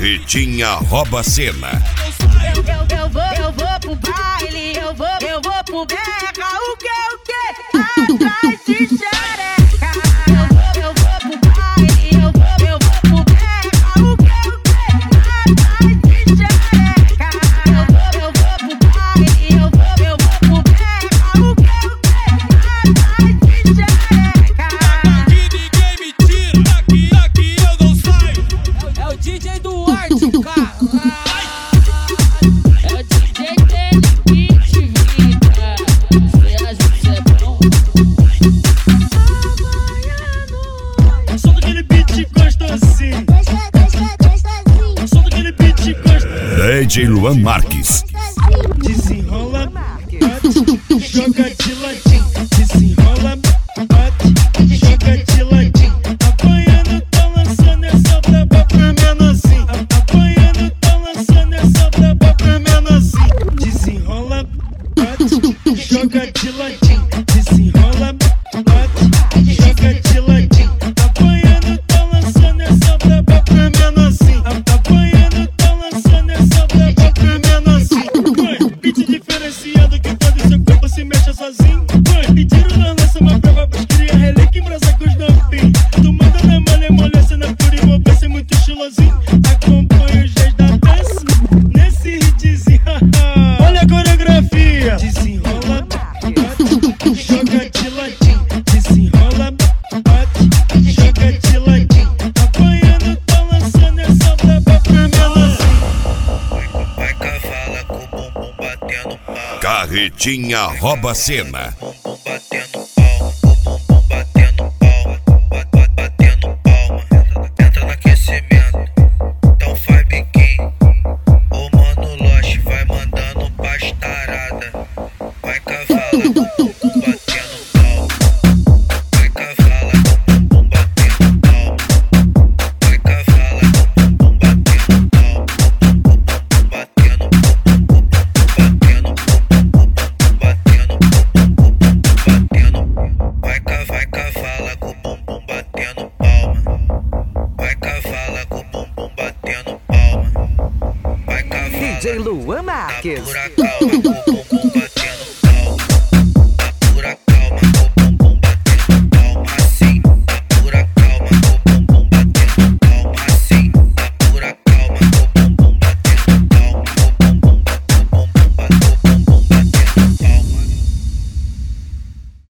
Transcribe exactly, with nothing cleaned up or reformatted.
Carretinha rouba cena. Eu, eu, eu vou, eu vou pro baile, eu vou, eu vou pro berra, o que, o que? Atrás de xereca. Eu vou, eu vou pro baile, eu vou, eu vou pro berra, o que, o que? Atrás de xereca. Eu vou, eu vou pro baile, eu vou, eu vou pro berra, o que, o que? Atrás de xereca. Aqui ninguém me tira, aqui, aqui eu não saio. É o D J Duarte, o cara. D J Luan Marques. Desenrola, bate, joga de ladinho. Desenrola, bate, joga de ladinho. Apanhando, tá lançando essa braba pra menorzinho. Apanhando, tá lançando essa braba pra menorzinho. Desenrola, bate, joga de ladinho. Desenrola, bate, joga de ladinho. Apanhando, tá lançando essa braba pra menorzinho. Apanhando, tá lançando essa braba pra menorzinho. Beat diferenciado que todo seu corpo se mexa sozinho. Pediram na lança uma prova pros cria, relíquia em brasa com os novinhos. Tu manda na malha, molha, cena pura e uma peça muito estilosinho. Acompanha os geis da dança nesse hitzinho. Olha a coreografia. Desenrola, bate, joga de ladinho. Desenrola, bate, joga de ladinho. Apanhando, tá lançando essa braba pra menorzinho. Vai cavala com o bumbum batendo pau. Carretinha rouba cena. Bumbum batendo palma, o bumbum batendo palma, bat- bat- batendo palma. Entra no aquecimento, então faz biquinho. O mano Loche vai mandando pastarada. Vai cavala com o bumbum batendo palma. Vai cavala com o bumbum batendo palma. Vai cavala com o bumbum batendo palma. O bumbum batendo, o bumbum batendo, o bumbum batendo, o bumbum batendo. Vai ca, vai cavala com o bumbum batendo palma. Vai cavala com o bumbum batendo palma. Vai cavala D J Luan na Marques. furacão.